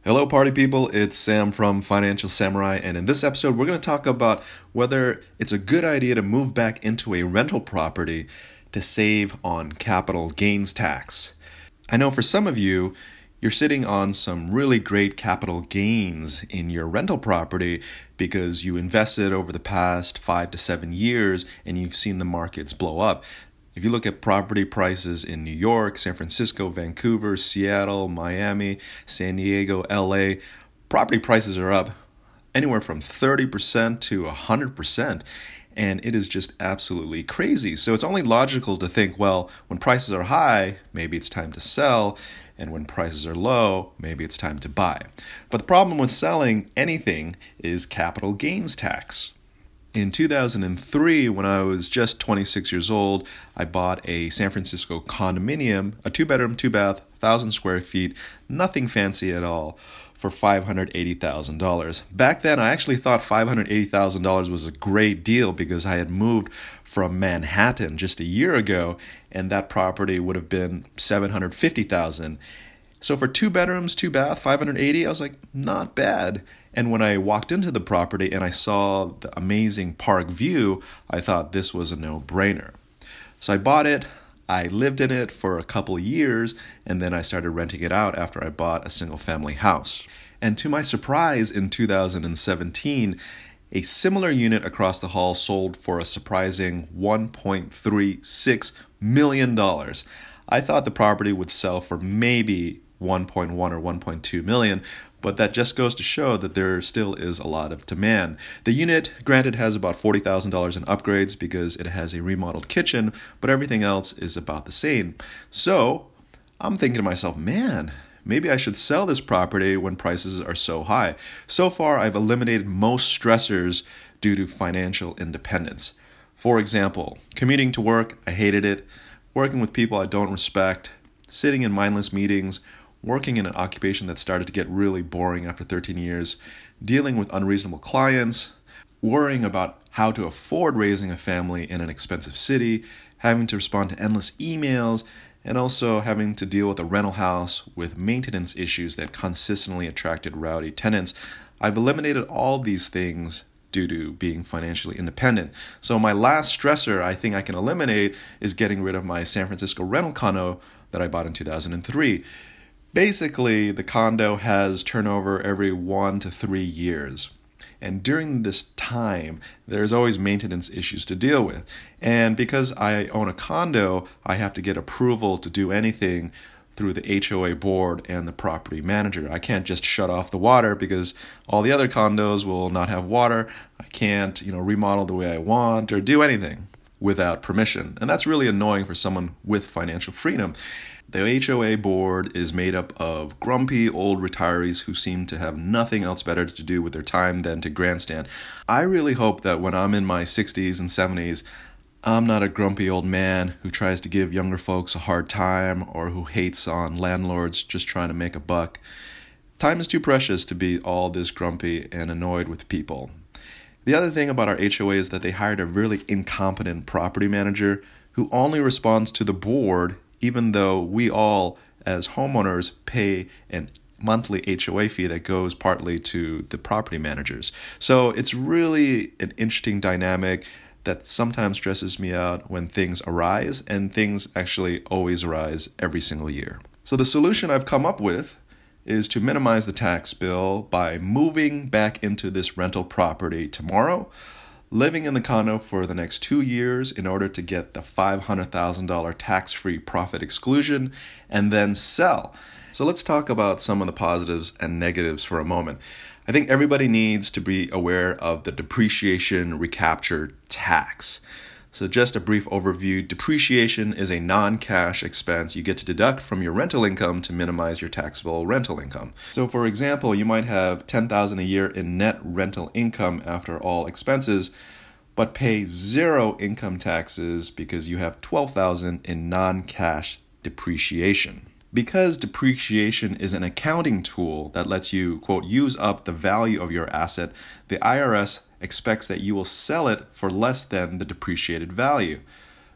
Hello, party people. It's Sam from Financial Samurai, and in this episode, we're going to talk about whether it's a good idea to move back into a rental property to save on capital gains tax. I know for some of you, you're sitting on some really great capital gains in your rental property because you invested over the past 5 to 7 years and you've seen the markets blow up. If you look at property prices in New York, San Francisco, Vancouver, Seattle, Miami, San Diego, LA, property prices are up anywhere from 30% to 100%. And it is just absolutely crazy. So it's only logical to think, well, when prices are high, maybe it's time to sell. And when prices are low, maybe it's time to buy. But the problem with selling anything is capital gains tax. In 2003, when I was just 26 years old, I bought a San Francisco condominium, a 2-bedroom, 2-bath, 1,000 square feet, nothing fancy at all, for $580,000. Back then, I actually thought $580,000 was a great deal because I had moved from Manhattan just a year ago, and that property would have been $750,000. So for 2 bedrooms, 2-bath, $580, I was like, not bad. And when I walked into the property and I saw the amazing park view, I thought this was a no-brainer. So I bought it, I lived in it for a couple of years, and then I started renting it out after I bought a single-family house. And to my surprise, in 2017, a similar unit across the hall sold for a surprising $1.36 million. I thought the property would sell for maybe 1.1 or 1.2 million, but that just goes to show that there still is a lot of demand. The unit, granted, has about $40,000 in upgrades because it has a remodeled kitchen, but everything else is about the same. So I'm thinking to myself, man, maybe I should sell this property when prices are so high. So far, I've eliminated most stressors due to financial independence. For example, commuting to work, I hated it. Working with people I don't respect, sitting in mindless meetings, working in an occupation that started to get really boring after 13 years, dealing with unreasonable clients, worrying about how to afford raising a family in an expensive city, having to respond to endless emails, and also having to deal with a rental house with maintenance issues that consistently attracted rowdy tenants. I've eliminated all these things due to being financially independent. So my last stressor I think I can eliminate is getting rid of my San Francisco rental condo that I bought in 2003. Basically, the condo has turnover every 1 to 3 years. And during this time, there's always maintenance issues to deal with. And because I own a condo, I have to get approval to do anything through the HOA board and the property manager. I can't just shut off the water because all the other condos will not have water. I can't, remodel the way I want or do anything without permission. And that's really annoying for someone with financial freedom. The HOA board is made up of grumpy old retirees who seem to have nothing else better to do with their time than to grandstand. I really hope that when I'm in my 60s and 70s, I'm not a grumpy old man who tries to give younger folks a hard time or who hates on landlords just trying to make a buck. Time is too precious to be all this grumpy and annoyed with people. The other thing about our HOA is that they hired a really incompetent property manager who only responds to the board, even though we all, as homeowners, pay an monthly HOA fee that goes partly to the property managers. So it's really an interesting dynamic that sometimes stresses me out when things arise, and things actually always arise every single year. So the solution I've come up with is to minimize the tax bill by moving back into this rental property tomorrow, living in the condo for the next 2 years in order to get the $500,000 tax-free profit exclusion, and then sell. So let's talk about some of the positives and negatives for a moment. I think everybody needs to be aware of the depreciation recapture tax. So just a brief overview, depreciation is a non-cash expense you get to deduct from your rental income to minimize your taxable rental income. So for example, you might have $10,000 a year in net rental income after all expenses, but pay zero income taxes because you have $12,000 in non-cash depreciation. Because depreciation is an accounting tool that lets you, quote, use up the value of your asset, the IRS expects that you will sell it for less than the depreciated value.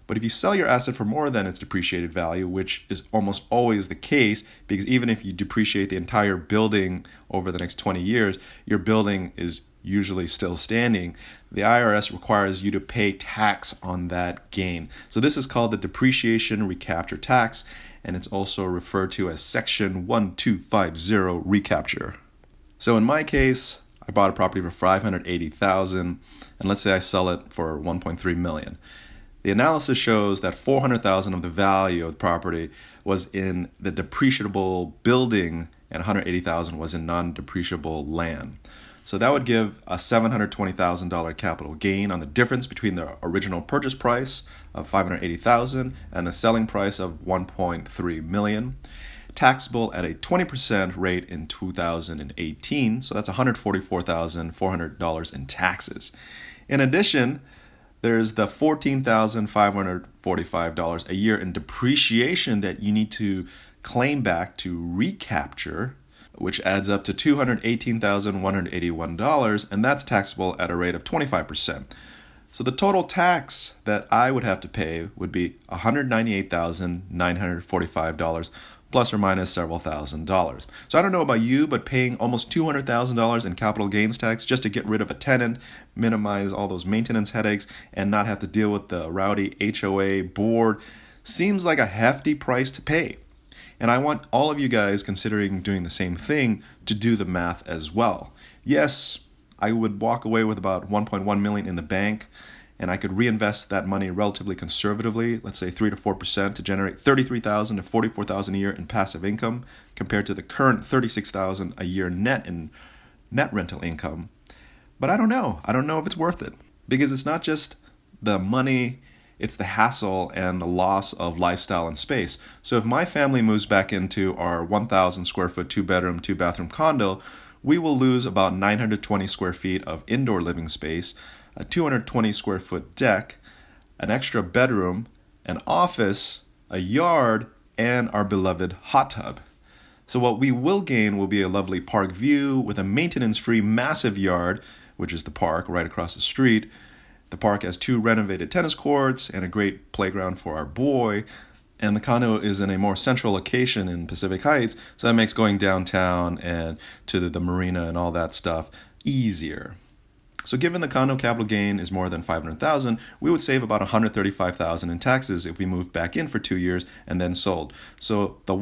But if you sell your asset for more than its depreciated value, which is almost always the case, because even if you depreciate the entire building over the next 20 years, your building is usually still standing, the IRS requires you to pay tax on that gain. So this is called the depreciation recapture tax, and it's also referred to as Section 1250 recapture. So in my case, I bought a property for $580,000, and let's say I sell it for $1.3 million. The analysis shows that $400,000 of the value of the property was in the depreciable building and $180,000 was in non-depreciable land. So that would give a $720,000 capital gain on the difference between the original purchase price of $580,000 and the selling price of $1.3 million, taxable at a 20% rate in 2018. So that's $144,400 in taxes. In addition, there's the $14,545 a year in depreciation that you need to claim back to recapture, which adds up to $218,181, and that's taxable at a rate of 25%. So the total tax that I would have to pay would be $198,945, plus or minus several $1,000s. So I don't know about you, but paying almost $200,000 in capital gains tax just to get rid of a tenant, minimize all those maintenance headaches, and not have to deal with the rowdy HOA board seems like a hefty price to pay. And I want all of you guys considering doing the same thing to do the math as well. Yes, I would walk away with about $1.1 million in the bank, and I could reinvest that money relatively conservatively, let's say 3 to 4%, to generate $33,000 to $44,000 a year in passive income, compared to the current $36,000 a year net in net rental income. But I don't know. I don't know if it's worth it, because it's not just the money, it's the hassle and the loss of lifestyle and space. So if my family moves back into our 1,000 square foot, 2-bedroom, 2-bathroom condo, we will lose about 920 square feet of indoor living space, a 220 square foot deck, an extra bedroom, an office, a yard, and our beloved hot tub. So what we will gain will be a lovely park view with a maintenance-free massive yard, which is the park right across the street. The park has 2 renovated tennis courts and a great playground for our boy. And the condo is in a more central location in Pacific Heights, so that makes going downtown and to the marina and all that stuff easier. So given the condo capital gain is more than $500,000, we would save about $135,000 in taxes if we moved back in for 2 years and then sold. So the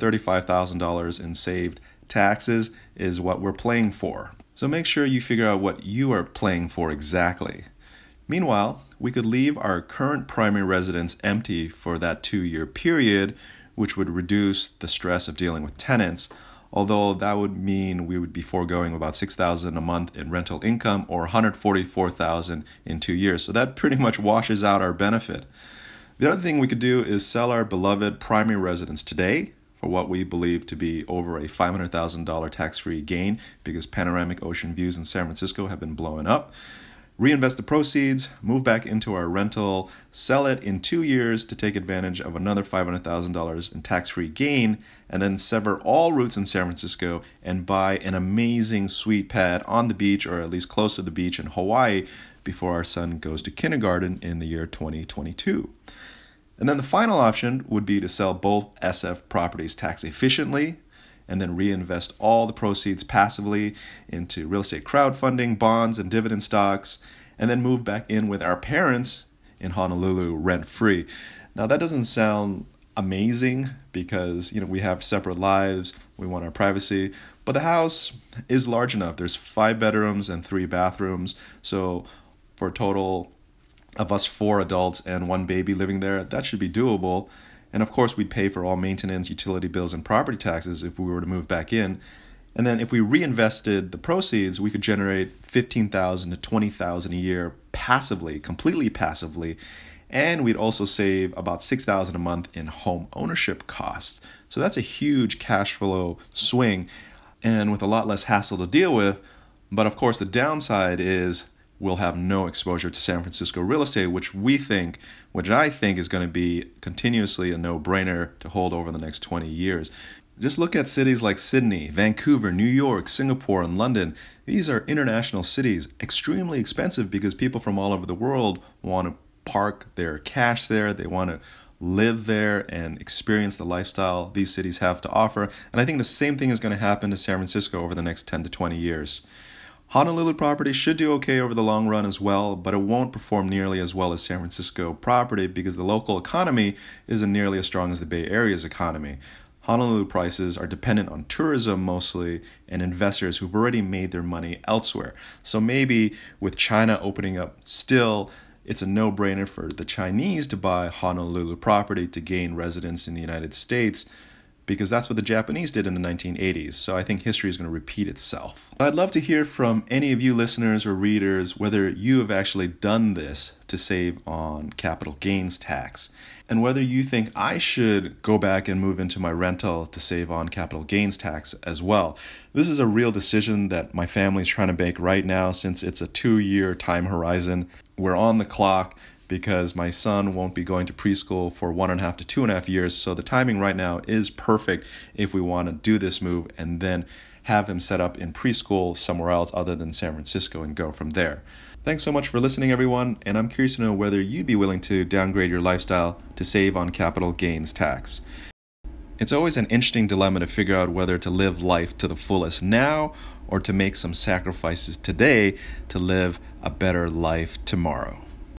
$135,000 in saved taxes is what we're playing for. So make sure you figure out what you are playing for exactly. Meanwhile, we could leave our current primary residence empty for that 2-year period, which would reduce the stress of dealing with tenants, although that would mean we would be foregoing about $6,000 a month in rental income or $144,000 in 2 years. So that pretty much washes out our benefit. The other thing we could do is sell our beloved primary residence today for what we believe to be over a $500,000 tax-free gain, because panoramic ocean views in San Francisco have been blowing up. Reinvest the proceeds, move back into our rental, sell it in 2 years to take advantage of another $500,000 in tax-free gain, and then sever all roots in San Francisco and buy an amazing sweet pad on the beach, or at least close to the beach in Hawaii, before our son goes to kindergarten in the year 2022. And then the final option would be to sell both SF properties tax efficiently, and then reinvest all the proceeds passively into real estate crowdfunding, bonds, and dividend stocks, and then move back in with our parents in Honolulu rent-free. Now that doesn't sound amazing because we have separate lives, we want our privacy, but the house is large enough. There's 5 bedrooms and 3 bathrooms, so for a total of us 4 adults and 1 baby living there, that should be doable. And of course, we'd pay for all maintenance, utility bills, and property taxes if we were to move back in. And then if we reinvested the proceeds, we could generate $15,000 to $20,000 a year passively, completely passively. And we'd also save about $6,000 a month in home ownership costs. So that's a huge cash flow swing and with a lot less hassle to deal with. But of course, the downside is we'll have no exposure to San Francisco real estate, which I think is going to be continuously a no-brainer to hold over the next 20 years. Just look at cities like Sydney, Vancouver, New York, Singapore, and London. These are international cities, extremely expensive because people from all over the world want to park their cash there. They want to live there and experience the lifestyle these cities have to offer. And I think the same thing is going to happen to San Francisco over the next 10 to 20 years. Honolulu property should do okay over the long run as well, but it won't perform nearly as well as San Francisco property because the local economy isn't nearly as strong as the Bay Area's economy. Honolulu prices are dependent on tourism mostly and investors who've already made their money elsewhere. So maybe with China opening up still, it's a no-brainer for the Chinese to buy Honolulu property to gain residence in the United States, because that's what the Japanese did in the 1980s. So I think history is going to repeat itself. I'd love to hear from any of you listeners or readers whether you have actually done this to save on capital gains tax, and whether you think I should go back and move into my rental to save on capital gains tax as well. This is a real decision that my family is trying to make right now since it's a 2-year time horizon. We're on the clock because my son won't be going to preschool for 1.5 to 2.5 years. So the timing right now is perfect if we want to do this move and then have him set up in preschool somewhere else other than San Francisco and go from there. Thanks so much for listening, everyone, and I'm curious to know whether you'd be willing to downgrade your lifestyle to save on capital gains tax. It's always an interesting dilemma to figure out whether to live life to the fullest now or to make some sacrifices today to live a better life tomorrow.